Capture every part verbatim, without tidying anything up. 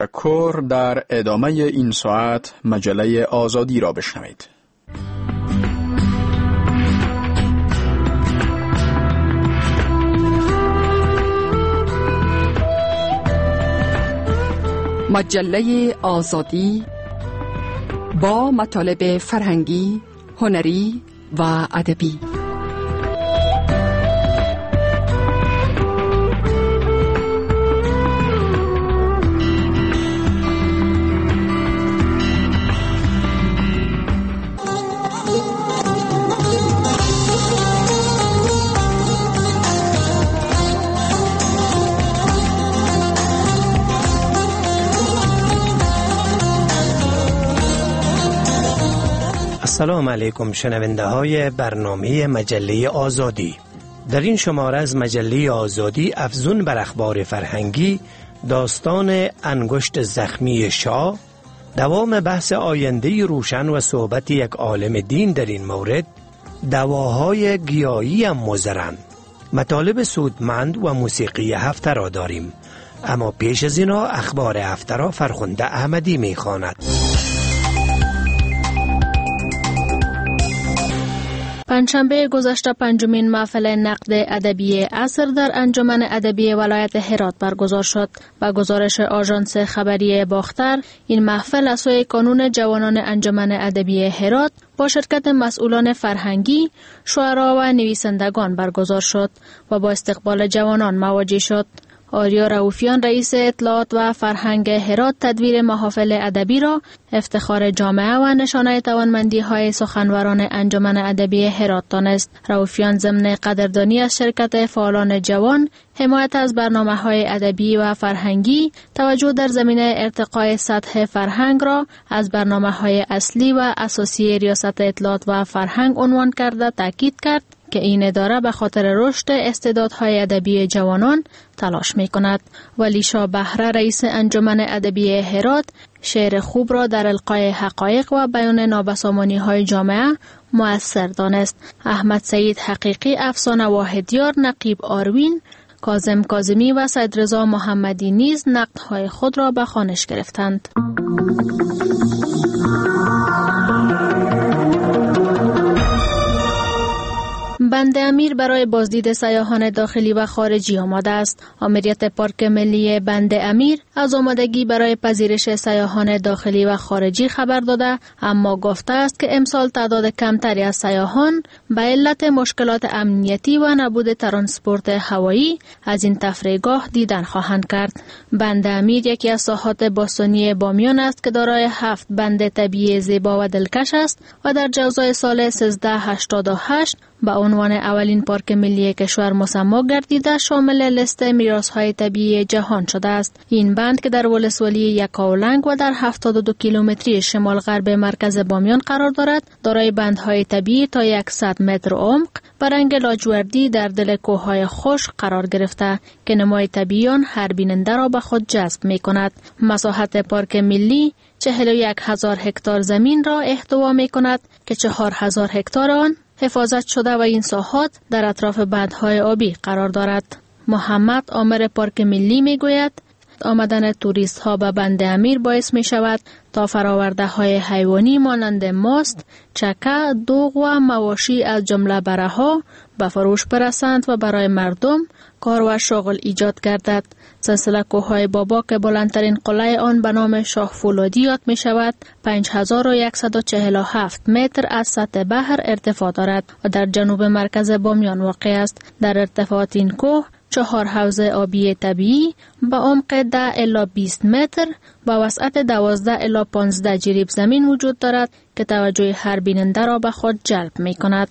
تفکر در ادامه این ساعت مجله آزادی را بشنوید. مجله آزادی با مطالب فرهنگی، هنری و ادبی. سلام علیکم شنونده های برنامه مجله آزادی. در این شماره از مجله آزادی افزون بر اخبار فرهنگی، داستان انگشت زخمی شاه، دوام بحث آینده روشن و صحبت یک عالم دین در این مورد، دواهای گیاهی هم مضرن، مطالب سودمند و موسیقی هفته را داریم. اما پیش از اینا اخبار هفته را فرخنده احمدی می خواند. پنجشنبه گذشته پنجمین محفل نقد ادبی عصر در انجمن ادبی ولایت هرات برگزار شد. با گزارش آژانس خبری باختر، این محفل از سوی کانون جوانان انجمن ادبی هرات با شرکت مسئولان فرهنگی، شعرا و نویسندگان برگزار شد و با استقبال جوانان مواجه شد. آریا رؤوفیان رئیس اطلاعات و فرهنگ هرات تدویر محافل ادبی را افتخار جامعه و نشانه توانمندی های سخنوران انجمن ادبی هرات دانست. رؤوفیان ضمن قدردانی از شرکت فعالان جوان، حمایت از برنامه های ادبی و فرهنگی، توجه در زمینه ارتقای سطح فرهنگ را از برنامه های اصلی و اساسی ریاست اطلاعات و فرهنگ عنوان کرده تاکید کرد که این اداره به خاطر رشد استعدادهای ادبی جوانان تلاش می کند. ولی شاه بهره رئیس انجمن ادبی هرات شعر خوب را در القای حقایق و بیان نابسامانی های جامعه مؤثر دانست. احمد سعید حقیقی، افسانه واحدیار، نقیب آروین، کاظم کاظمی و سید رضا محمدی نیز نقدهای خود را به خوانش گرفتند. بند امیر برای بازدید سیاحان داخلی و خارجی آماده است. آمریت پارک ملی بند امیر از آمادگی برای پذیرش سیاحان داخلی و خارجی خبر داده، اما گفته است که امسال تعداد کمتری از سیاحان به علت مشکلات امنیتی و نبود ترانسپورت هوایی از این تفریحگاه دیدن خواهند کرد. بند امیر یکی از ساحات باستانی بامیان است که دارای هفت بند طبیعی زیبا و دلکش است و در جوزای سال سیزده هشتاد و هشت با عنوان اولین پارک ملی کشور مسمی گردیده شامل لیست میراث‌های طبیعی جهان شده است. این بند که در ولسوالی یکاولنگ و در هفتاد و دو کیلومتری شمال غرب مرکز بامیان قرار دارد، دارای بندهای طبیعی تا صد متر عمق و رنگ لاجوردی در دل کوههای خشک قرار گرفته که نمای طبیعی آن هر بیننده را به خود جذب می کند. مساحت پارک ملی چهل و یک هزار هکتار زمین را احتوا می کند که چهار هزار هکتار آن حفاظت شده و این ساحات در اطراف بندهای آبی قرار دارد. محمد عامر پارک ملی می گوید آمدن توریست ها به بند امیر باعث می شود تا فراورده های حیوانی مانند ماست، چکه، دوغ و مواشی از جمله بره ها به فروش برسند و برای مردم کار و شغل ایجاد گردد. سلسله کوههای بابا که بلندترین قلعه آن به نام شاه فولادی یاد می شود، پنج هزار و صد و چهل و هفت متر از سطح بحر ارتفاع دارد و در جنوب مرکز بامیان واقع است. در ارتفاعات این کوه چهار حوض آبی طبیعی با عمق ده الی بیست متر با وسعت دوازده الی پانزده جریب زمین وجود دارد که توجه هر بیننده را به خود جلب می کند.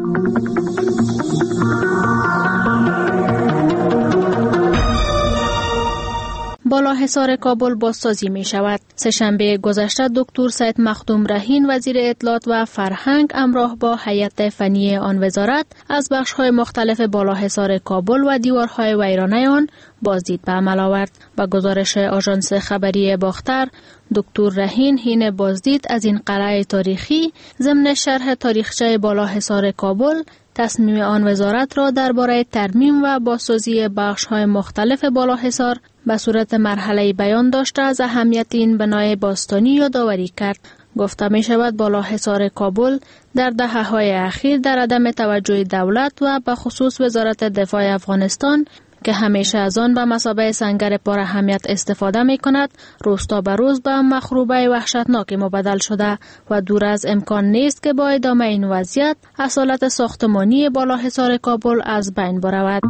بالاحصار کابل بازسازی می شود. سه‌شنبه گذشته دکتر سید مخدوم رهین وزیر اطلاعات و فرهنگ همراه با هیئت فنی آن وزارت از بخش‌های مختلف بالاحصار کابل و دیوارهای ویرانه آن بازدید به عمل آورد. با گزارش آژانس خبری باختر، دکتر رهین حین بازدید از این قلعه تاریخی ضمن شرح تاریخچه بالاحصار کابل تصمیم آن وزارت را درباره ترمیم و بازسازی بخش‌های مختلف بالاحصار به صورت مرحله بیان داشته از اهمیت این بنای باستانی یادآوری کرد. گفته می شود بالا حصار کابل در دهه‌های اخیر در عدم توجه دولت و به خصوص وزارت دفاع افغانستان که همیشه از آن به مثابه سنگر پر اهمیت استفاده می کند، روز تا به روز به مخروبه وحشتناکی مبدل شده و دور از امکان نیست که با ادامه این وضعیت اصالت ساختمانی بالا حصار کابل از بین برود.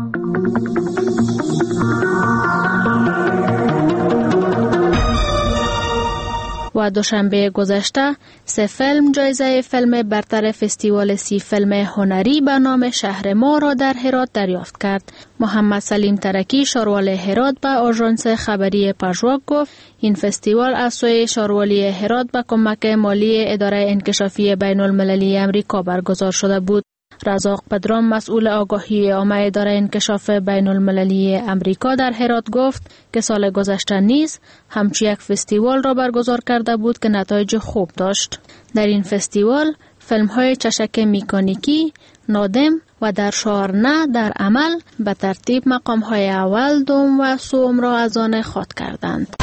و دوشنبه گذشته سه فیلم جایزه فیلم برتر فستیوال سی فیلم هنری به نام شهر ما را در هرات دریافت کرد. محمد سلیم ترکی شاروال هرات به آژانس خبری پژواک گفت این فستیوال از سوی شاروالی هرات به کمک مالی اداره انکشافی بین المللی امریکا برگزار شده بود. رزاق پدرام مسئول آگاهی عامه اداره انکشاف بین المللی امریکا در هرات گفت که سال گذشته نیز همچی یک فستیوال را برگزار کرده بود که نتایج خوب داشت. در این فستیوال فیلم های چشک میکانیکی، نادم و در شعار نه در عمل به ترتیب مقام های اول، دوم و سوم را از آن خود کردند.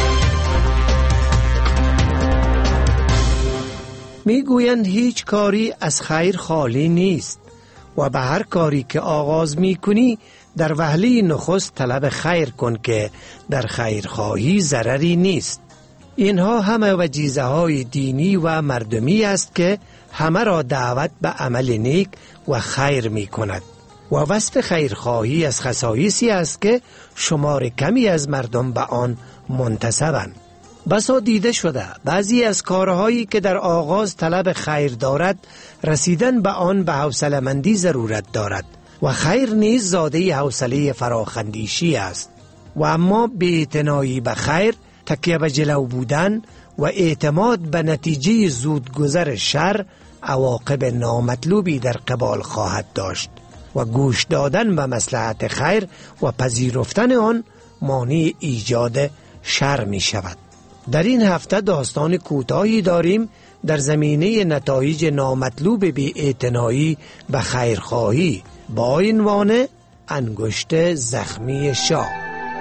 می گویند هیچ کاری از خیر خالی نیست و به هر کاری که آغاز می کنی در وهله نخست طلب خیر کن که در خیرخواهی ضرری نیست. اینها همه وجیزه های دینی و مردمی است که همه را دعوت به عمل نیک و خیر می کند و وصف خیرخواهی از خصایصی است که شمار کمی از مردم به آن منتسبند. بسا دیده شده بعضی از کارهایی که در آغاز طلب خیر دارد رسیدن به آن به حوصله‌مندی ضرورت دارد و خیر نیز زاده حوصله فراخندیشی است و اما بی‌اعتنایی به خیر، تکیه به جلو بودن و اعتماد به نتیجه زودگذر شر عواقب نامطلوبی در قبال خواهد داشت و گوش دادن به مصلحت خیر و پذیرفتن آن مانع ایجاد شر می شود. در این هفته داستان کوتاهی داریم در زمینه نتایج نامطلوب بی‌اعتنایی به خیرخواهی با عنوان انگشت زخمی شاه.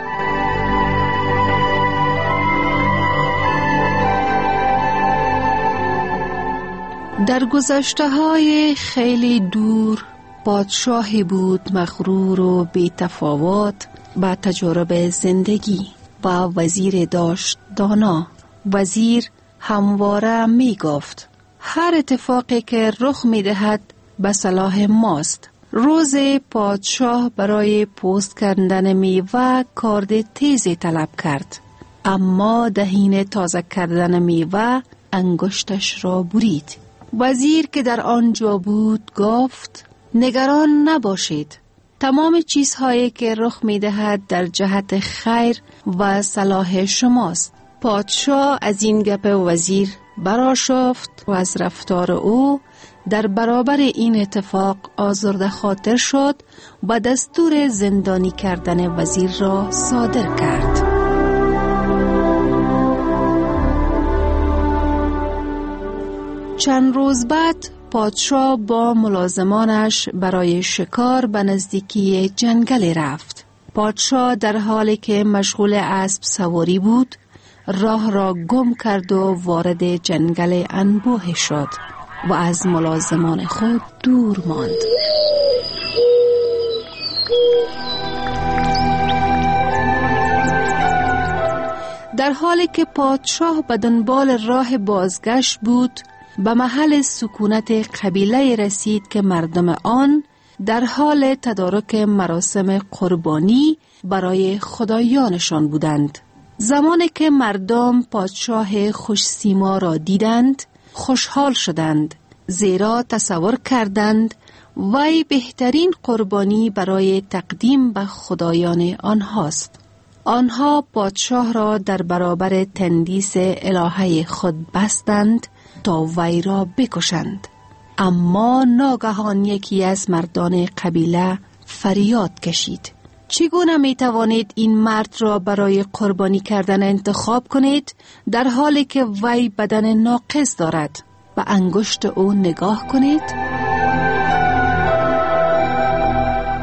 در گذشته های خیلی دور پادشاهی بود مغرور و بی‌تفاوت با تجربه زندگی و وزیر داشت دانا. وزیر همواره می گفت هر اتفاقی که رخ می دهد به صلاح ماست. روز پادشاه برای پوست کردن میوه کارد تیزی طلب کرد، اما دهین تازه کردن میوه انگشتش را برید. وزیر که در آنجا بود گفت نگران نباشید، تمام چیزهایی که رخ می دهد در جهت خیر و صلاح شماست. پادشاه از این گپ وزیر برآشفت و از رفتار او در برابر این اتفاق آزرده خاطر شد و دستور زندانی کردن وزیر را صادر کرد. چند روز بعد پادشاه با ملازمانش برای شکار به نزدیکی جنگل رفت. پادشاه در حالی که مشغول اسب سواری بود راه را گم کرد و وارد جنگل انبوه شد و از ملازمان خود دور ماند. در حالی که پادشاه به دنبال راه بازگشت بود به محل سکونت قبیله رسید که مردم آن در حال تدارک مراسم قربانی برای خدایانشان بودند. زمانی که مردم پادشاه خوش سیما را دیدند خوشحال شدند، زیرا تصور کردند وی بهترین قربانی برای تقدیم به خدایان آنهاست. آنها پادشاه را در برابر تندیس الهه خود بستند تا وی را بکشند. اما ناگهان یکی از مردان قبیله فریاد کشید: چگونه می توانید این مرد را برای قربانی کردن انتخاب کنید در حالی که وی بدن ناقص دارد؟ به انگشت او نگاه کنید.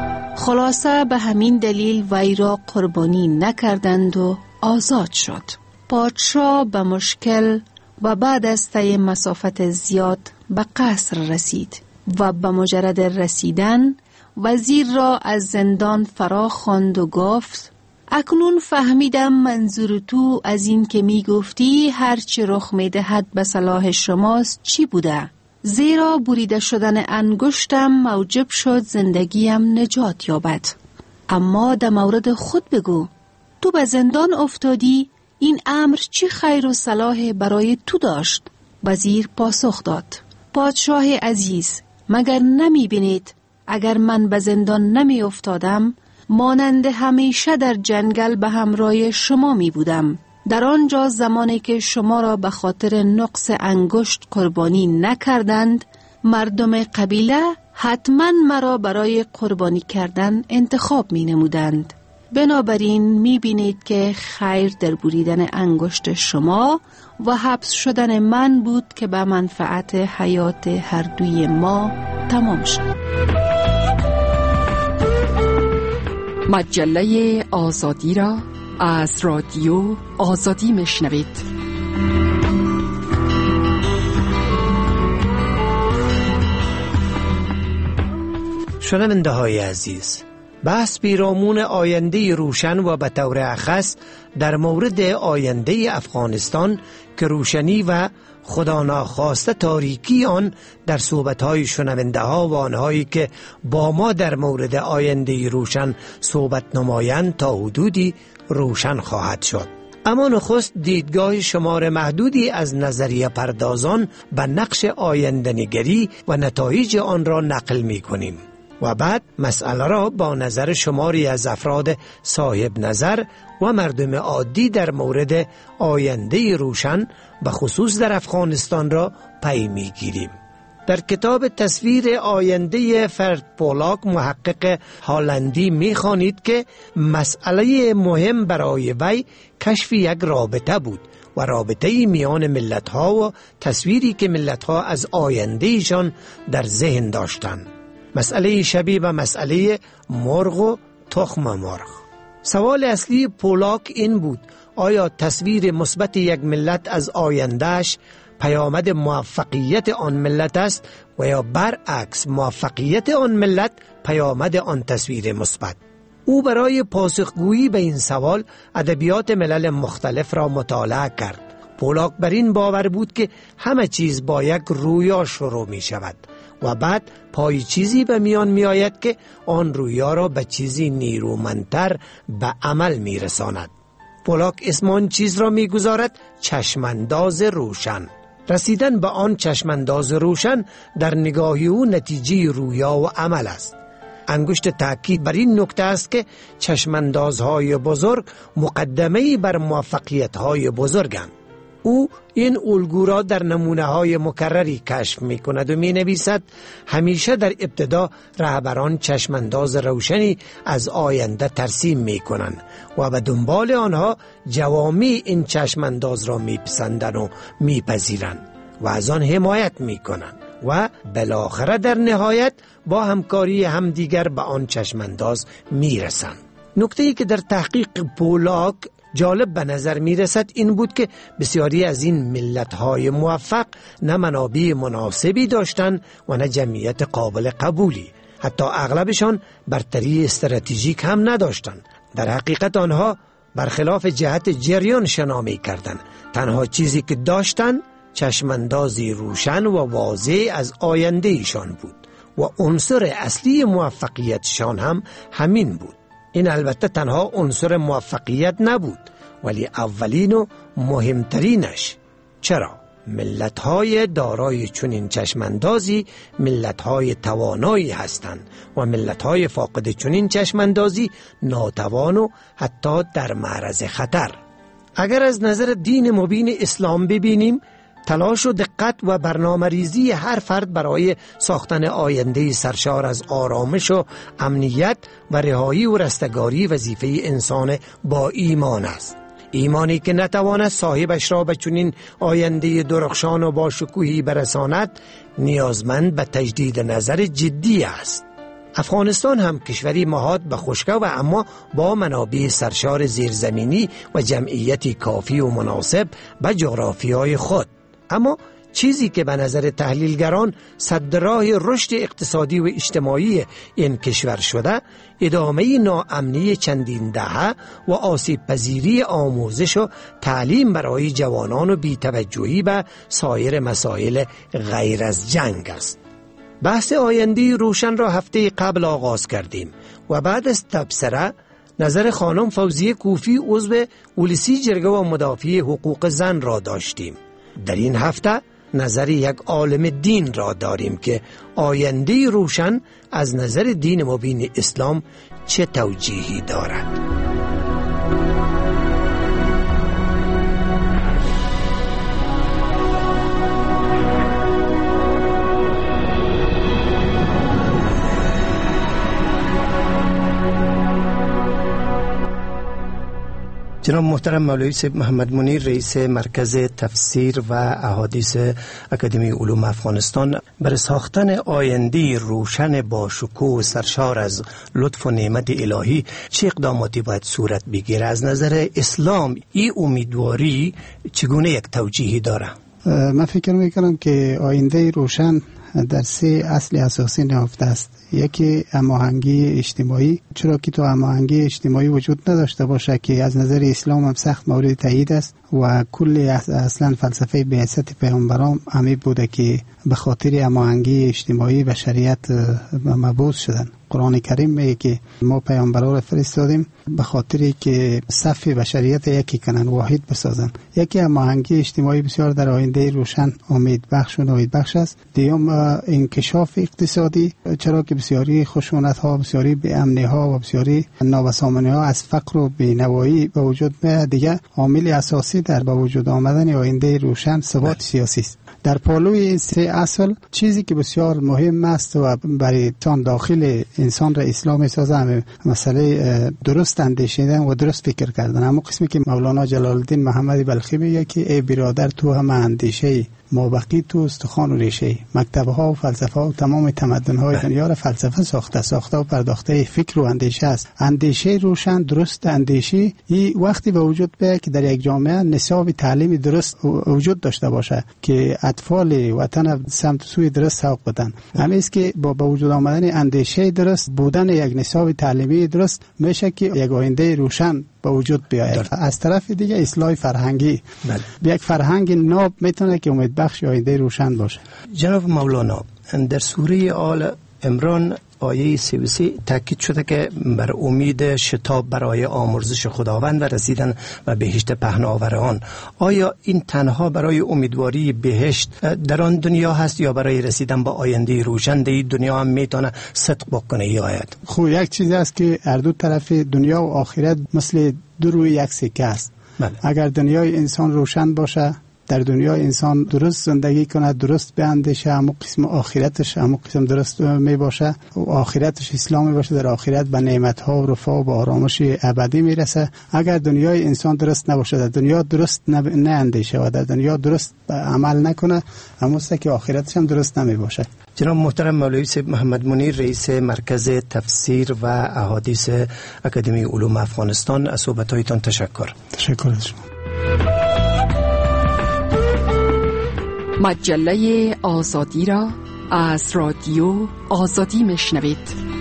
خلاصه به همین دلیل وی را قربانی نکردند و آزاد شد. پادشاه به مشکل و بعد از طی مسافت زیاد به قصر رسید و به مجرد رسیدن وزیر را از زندان فرا خواند و گفت: اکنون فهمیدم منظور تو از این که می گفتی هرچی رخ می دهد به صلاح شماست چی بوده؟ زیرا بریده شدن انگشتم موجب شد زندگیم نجات یابد. اما در مورد خود بگو، تو به زندان افتادی، این امر چی خیر و صلاح برای تو داشت؟ وزیر پاسخ داد: پادشاه عزیز، مگر نمی بینید اگر من به زندان نمی افتادم مانند همیشه در جنگل به همراه شما می بودم. در آنجا زمانی که شما را به خاطر نقص انگشت قربانی نکردند، مردم قبیله حتما مرا برای قربانی کردن انتخاب می نمودند. بنابراین می بینید که خیر در بریدن انگشت شما و حبس شدن من بود که به منفعت حیات هر دوی ما تمام شد. مجله آزادی را از رادیو آزادی میشنوید. شنونده های عزیز، بحث پیرامون آینده روشن و به طور اخص در مورد آینده افغانستان که روشنی و خدا ناخواسته تاریکی آن در صحبت‌های شنونده ها و آنهایی که با ما در مورد آینده روشن صحبت نمایند تا حدودی روشن خواهد شد. اما نخست دیدگاه شمار محدودی از نظریه پردازان به نقش آینده‌نگری و نتایج آن را نقل می کنیم و بعد مسئله را با نظر شماری از افراد صاحب نظر و مردم عادی در مورد آینده روشن به خصوص در افغانستان را پی می گیریم. در کتاب تصویر آینده فرد پولاک محقق هالندی می خوانید که مسئله مهم برای وی کشف یک رابطه بود و رابطه میان ملت ها و تصویری که ملت ها از آینده ایشان در ذهن داشتند. مسئله شبیه به مسئله مرغ و تخم مرغ. سوال اصلی پولاک این بود: آیا تصویر مثبت یک ملت از آیندهش پیامد موفقیت آن ملت است و یا برعکس موفقیت آن ملت پیامد آن تصویر مثبت؟ او برای پاسخگویی به این سوال ادبیات ملل مختلف را مطالعه کرد. پولاک بر این باور بود که همه چیز با یک رویا شروع می شود و بعد پای چیزی به میان می آید که آن رویا را به چیزی نیرومندتر به عمل می رساند. پولاک اسم آن چیز را می گذارد چشمانداز روشن. رسیدن به آن چشمانداز روشن در نگاهی او نتیجه رویا و عمل است. انگشت تاکید بر این نکته است که چشماندازهای بزرگ مقدمه‌ای بر موفقیت‌های بزرگند. او این الگو را در نمونه‌های مکرری کشف می‌کند و می‌نویسد: همیشه در ابتدا رهبران چشمانداز روشنی از آینده ترسیم می‌کنند و به دنبال آنها جوامع این چشمانداز را می‌پسندند و می‌پذیرند و از آن حمایت می‌کنند و بالاخره در نهایت با همکاری همدیگر به آن چشمانداز می‌رسند. نکته‌ای که در تحقیق پولاک جالب به نظر می رسد این بود که بسیاری از این ملت‌های موفق نه منابع مناسبی داشتند و نه جمعیت قابل قبولی. حتی اغلبشان برتری استراتژیک هم نداشتند. در حقیقت آنها برخلاف جهت جریان شنا می کردند. تنها چیزی که داشتند چشماندازی روشن و واضح از آینده ایشان بود و عنصر اصلی موفقیتشان هم همین بود. این البته تنها عنصر موفقیت نبود، ولی اولین و مهمترینش. چرا؟ ملت‌های دارای چنین چشماندازی ملت‌های توانایی هستند و ملت‌های فاقد چنین چشماندازی ناتوان و حتی در معرض خطر. اگر از نظر دین مبین اسلام ببینیم، تلاش و دقت و برنامه ریزی هر فرد برای ساختن آینده سرشار از آرامش و امنیت و رهایی و رستگاری وظیفه انسان با ایمان است. ایمانی که نتواند صاحبش را به چنین آینده درخشان و با شکوهی برساند، نیازمند به تجدید نظر جدی است. افغانستان هم کشوری محاط به خشکی و اما با منابع سرشار زیرزمینی و جمعیتی کافی و مناسب به جغرافیای خود. اما چیزی که به نظر تحلیلگران سد راه رشد اقتصادی و اجتماعی این کشور شده، ادامه ناامنی چندین دهه و آسیب پذیری آموزش و تعلیم برای جوانان و بی‌توجهی به سایر مسائل غیر از جنگ است. بحث آینده روشن را هفته قبل آغاز کردیم و بعد از تبصره نظر خانم فوزیه کوفی عضو اولسی جرگه و مدافع حقوق زن را داشتیم. در این هفته نظر یک عالم دین را داریم که آینده روشن از نظر دین مبین اسلام چه توجیهی دارد. جناب محترم مولوی صاحب محمد منیر، رئیس مرکز تفسیر و احادیث اکادمی علوم افغانستان، برای ساختن آینده روشن با شکوه و سرشار از لطف و نعمت الهی چه اقداماتی باید صورت بگیره؟ از نظر اسلام این امیدواری چگونه یک توجیهی داره؟ من فکر میکنم که آینده روشن در سه اصل اساسی نهفته است. یکی هماهنگی اجتماعی، چرا که تو هماهنگی اجتماعی وجود نداشته باشه که از نظر اسلام هم سخت مورد تایید است و کل اصلا فلسفه بعثت پیامبران همین بوده که به خاطر هماهنگی اجتماعی به شریعت مبعوث شدن. قرآن کریم میگه که ما پیامبران را فرستادیم به خاطر که صف بشریت یکی کنن، واحد بسازن. یکی هماهنگی اجتماعی بسیار در آینده روشن امید بخش و نوید بخش است. دیوم انکشاف اقتصادی، چرا که بسیاری خشونت ها، بسیاری بی امنی ها و بسیاری نابسامانی ها از فقر و بینوایی به وجود میاد. دیگه عامل اساسی در به وجود آمدن آینده روشن ثبات سیاسی است. در پالوی این سه اصل چیزی که بسیار مهم است و برای تان داخل انسان را اسلام می‌سازه مسئله درست اندیشیدن و درست فکر کردن. اما قسمی که مولانا جلال الدین محمد بلخی میگه که ای برادر تو هم اندیشه مابقی تو استخوان و ریشه، مکتب ها و فلسفه ها و تمام تمدن های دنیا را فلسفه ساخته ساخته و پرداخته فکر و اندیشه است. اندیشه روشن، درست اندیشه این وقتی به وجود بیاید که در یک جامعه نصاب تعلیمی درست وجود داشته باشه که اطفال وطن سمت سوی درست سوق بدن. همین است که با به وجود آمدن اندیشه درست، بودن یک نصاب تعلیمی درست، میشه که یک آینده روشن به وجود بیاید. از طرف دیگه اصلاح فرهنگی، بله. یک فرهنگ ناب میتونه که امید بخش آینده روشن باشه. جناب مولانا، در سوره آل عمران آیه سی و سه تاکید شده که بر امید شتاب برای آمرزش خداوند و رسیدن و بهشت پهناوران. آیا این تنها برای امیدواری بهشت در آن دنیا هست یا برای رسیدن به آینده روشن در این دنیا هم میتونه صدق بکنه ای آیت؟ خب یک چیز است که هر دو طرف دنیا و آخرت مثل دو روی یک سکه است. بله. اگر دنیای انسان روشن باشه، در دنیا انسان درست زندگی کنه، درست بیاندیشه، همون قسم آخرتش همون قسم درست می باشه و آخرتش اسلامی باشه، در آخرت به نعمت ها و رفاه و به آرامش ابدی میرسه. اگر دنیای انسان درست نباشه، در دنیا درست نه اندیشه و در دنیا درست عمل نکنه، همون است که آخرتش هم درست نمی باشه. جناب محترم مولوی صاحب محمد منیر، رئیس مرکز تفسیر و احادیث اکادمی علوم افغانستان، از صحبت‌هایتان تشکر. تشکر از شما. مجله آزادی را از رادیو آزادی میشنوید.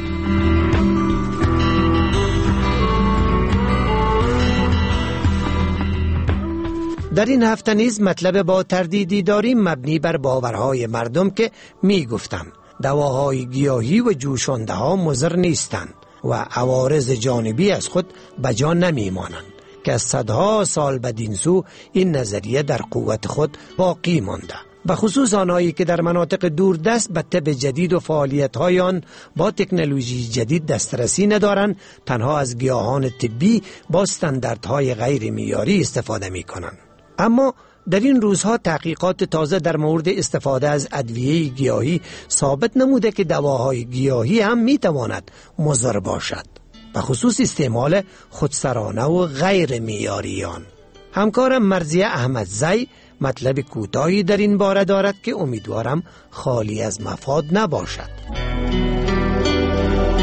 در این هفته نیز مطلب با تردیدی داریم مبنی بر باورهای مردم که می گفتم دواهای گیاهی و جوشانده ها مضر نیستند و عوارض جانبی از خود بجا نمی مانند که از صدها سال بدین سو این نظریه در قوت خود باقی مانده. به خصوص آنهایی که در مناطق دوردست به طب جدید و فعالیت‌های آن با تکنولوژی جدید دسترسی ندارند، تنها از گیاهان طبی با استانداردهای غیر معیاری استفاده می‌کنند. اما در این روزها تحقیقات تازه در مورد استفاده از ادویه گیاهی ثابت نموده که دواهای گیاهی هم می‌تواند مضر باشد، به خصوص استعمال خودسرانه و غیر معیاری آن. همکارم مرضیه احمدزی مطلب کوتاهی در این باره دارد که امیدوارم خالی از مفاد نباشد.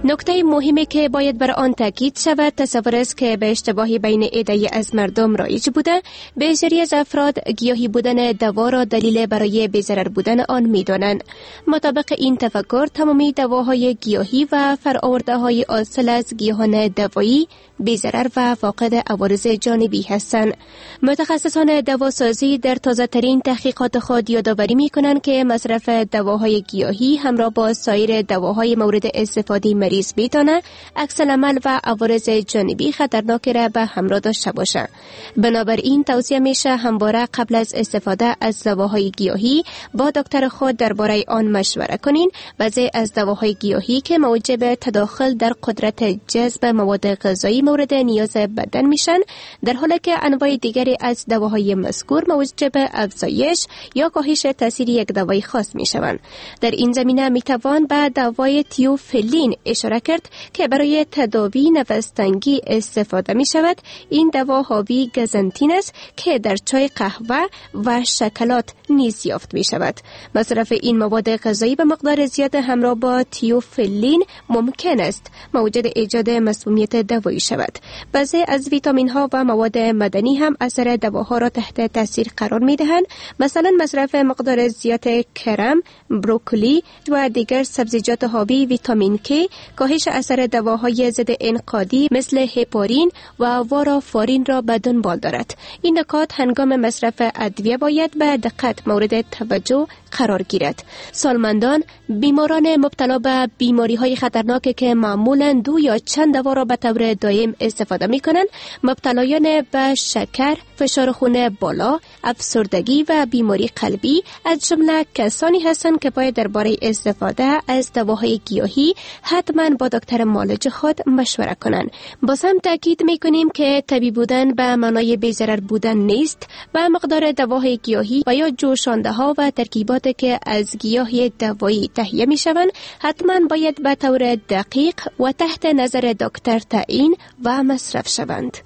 نکته مهمی که باید بر آن تاکید شود تصور است که به اشتباهی بین عده‌ای از مردم رایج بوده بسیاری از افراد گیاهی بودن دوا را دلیل برای بی‌ضرر بودن آن می‌دانند. مطابق این تفکر تمامی دواهای گیاهی و فرآورده‌های حاصل از گیاهان دوایی بی‌ضرر و فاقد عوارض جانبی هستند. متخصصان دواسازی در تازه‌ترین تحقیقات خود یادآوری می‌کنند که مصرف دواهای گیاهی همراه با سایر دواهای مورد استفاده مریض می‌تواند عکس‌العمل و عوارض جانبی خطرناک را به همراه داشته باشد. بنابراین توصیه میشه همواره قبل از استفاده از دواهای گیاهی با دکتر خود درباره آن مشوره کنین. بعضی از دواهای گیاهی که موجب تداخل در قدرت جذب مواد غذایی مورد نیاز بدن میشن، در حالی که انواع دیگری از دواهای مذکور موجب افزایش یا کاهش تاثیر یک دوای خاص میشوند. در این زمینه میتوان به دوای تیوفیلین اشاره کرد که برای تداوی نفس‌تنگی استفاده می شود. این دوا حاوی گزنتین است که در چای، قهوه و شکلات نیز یافت می شود. مصرف این مواد غذایی به مقدار زیاد همراه با تیوفیلین ممکن است موجب ایجاد مسمومیت دوایی شود. بعضی از ویتامین ها و مواد معدنی هم اثر دواها را تحت تاثیر قرار می دهند. مثلا مصرف مقدار زیاد کرم، بروکلی و دیگر سبزیجات حاوی ویتامین K کاهش اثر دواهای ضد انقادی مثل هپارین و وارافارین را به دنبال دارد. این نکات هنگام مصرف ادویه باید به دقت مورد توجه قرار گیرد. سالمندان، بیماران مبتلا به بیماری های خطرناک که معمولاً دو یا چند دوا را به طور دائم استفاده می کنند، مبتلایان به شکر، فشار خون بالا، افسردگی و بیماری قلبی از جمله کسانی هستند که باید درباره استفاده از دواهای گیاهی حتما با دکتر معالج خود مشوره کنند. باز هم تاکید میکنیم که طبیعی بودن به معنای بی‌ضرر بودن نیست. به مقدار دواهای گیاهی و یا جوشانده ها و ترکیباتی که از گیاه دوایی تهیه میشوند حتما باید به طور دقیق و تحت نظر دکتر تعیین و مصرف شوند.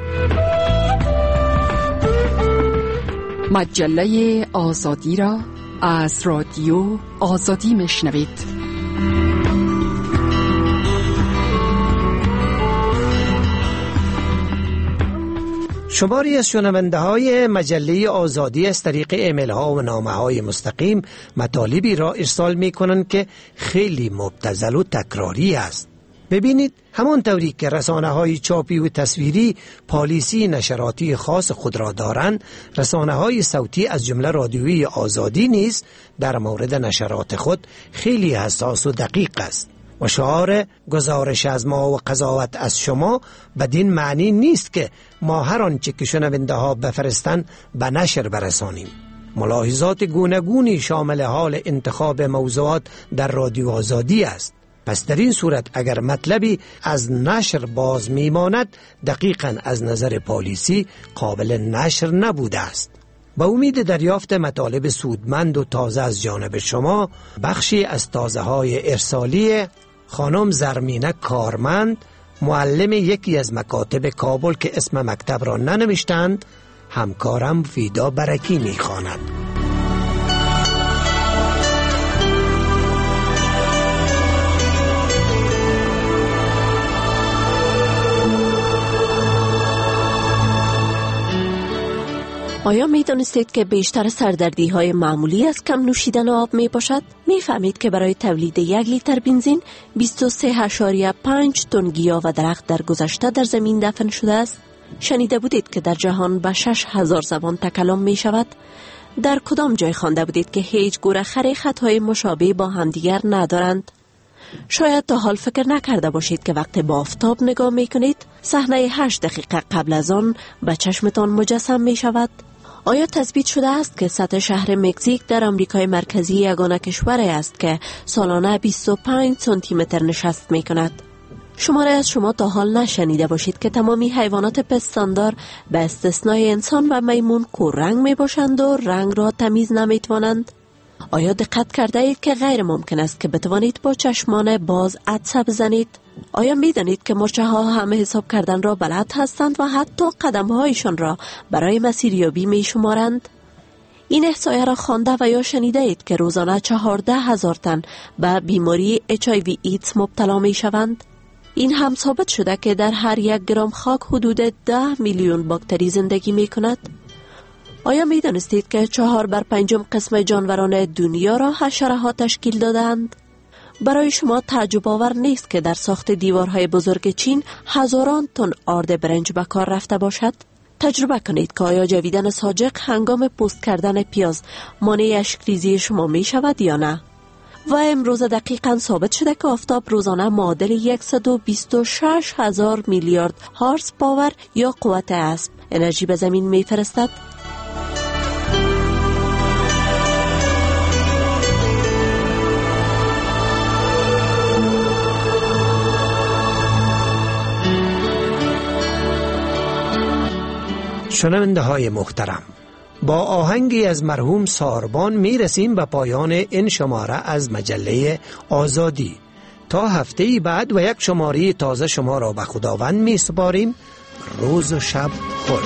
مجله آزادی را از رادیو آزادی میشنوید. شماری از شنونده های مجله آزادی از طریق ایمیل ها و نامه های مستقیم مطالبی را ارسال می کنند که خیلی مبتذل و تکراری است. ببینید، همون طوری که رسانه های چاپی و تصویری پالیسی نشراتی خاص خود را دارند، رسانه های صوتی از جمله رادیویی آزادی نیز در مورد نشرات خود خیلی حساس و دقیق است. و شعار گزارش از ما و قضاوت از شما بدین معنی نیست که ما هر آنچه که شنونده ها بفرستن به نشر برسانیم. ملاحظات گوناگونی شامل حال انتخاب موضوعات در رادیو آزادی است. پس در این صورت اگر مطلبی از نشر باز میماند، دقیقاً از نظر پالیسی قابل نشر نبوده است. با امید دریافت مطالب سودمند و تازه از جانب شما، بخشی از تازه های ارسالی خانم زرمینه کارمند، معلم یکی از مکاتب کابل که اسم مکتب را ننوشتند، همکارم ویدا برکی میخواند. آیا می دانستید که بیشتر سردردی های معمولی از کم نوشیدن آب می باشد؟ می فهمید که برای تولید یک لیتر بنزین بیست و سه اشاریه پنج تن گیاه و درخت در گذشته در زمین دفن شده است؟ شنیده بودید که در جهان به شش هزار زبان تکلم می شود؟ در کدام جای خوانده بودید که هیچ گوره خر خطهای مشابه با همدیگر ندارند؟ شاید تا حال فکر نکرده باشید که وقتی با آفتاب نگاه می کنید، صحنه هشت دقیقه قبل از آن به چشمتان مجسم می شود؟ آیا تثبیت شده است که سطح شهر مکزیک در آمریکای مرکزی یگانه کشوری است که سالانه بیست و پنج سانتی متر نشست می کند؟ شماره از شما تا حال نشنیده باشید که تمامی حیوانات پستاندار به استثنای انسان و میمون کوررنگ می باشند و رنگ را تمیز نمی توانند؟ آیا دقت کرده اید که غیر ممکن است که بتوانید با چشمان باز عدسه بزنید؟ آیا می دانید که مورچه ها همه حساب کردن را بلد هستند و حتی قدم هایشان را برای مسیریابی می شمارند؟ این احصایه را خوانده و یا شنیده اید که روزانه چهارده هزار تن به بیماری اچ آی وی ایدز مبتلا می شوند؟ این هم ثابت شده که در هر یک گرم خاک حدود ده میلیون باکتری زندگی می کند. آیا می دانستید که چهار بر پنجم قسم جانوران دنیا را حشره ها تشکیل دادند؟ برای شما تعجب آور نیست که در ساخت دیوارهای بزرگ چین هزاران تن آرد برنج به کار رفته باشد؟ تجربه کنید که آیا جویدن ساجق هنگام پوست کردن پیاز مانع اشک‌ریزی شما می شود یا نه؟ و امروز دقیقاً ثابت شده که آفتاب روزانه معادل صد و بیست و شش هزار میلیارد هارس پاور یا قوت اسب انرژی به زمین می فرستد. شنونده های محترم، با آهنگی از مرحوم ساربان می رسیم به پایان این شماره از مجله آزادی. تا هفته بعد و یک شماره تازه شما را به خداوند می سپاریم. روز و شب خوش.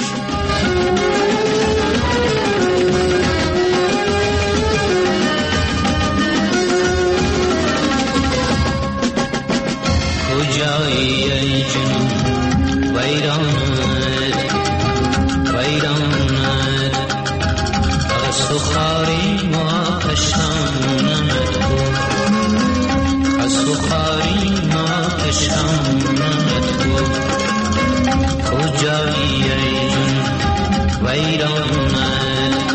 کجایی ای جنون ویرانت ویرانت از تو خاری ما کشانت بود از تو خاری ما کشانت بود کجایی ای جنون ویرانت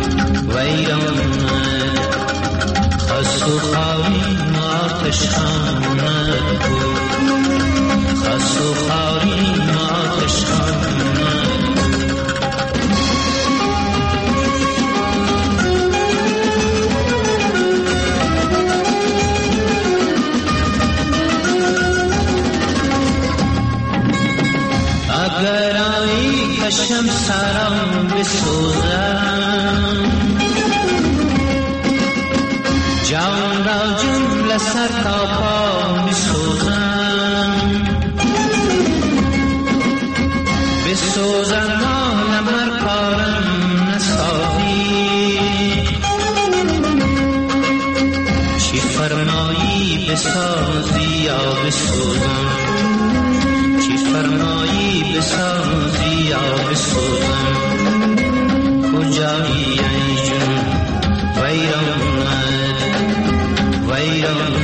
ویرانت از تو خاری ما کشانت بود از تو خاری ما کشانت اگر آیی کشم سرم بسوزم جان را جمله سر تا پا بسوزم بسوزم مال مر کارم نسازی چی فرمایی بسازی یا بسوزم چی فرمایی بسازی یا بسوزم کجایی ای جون ویرانت ویرانت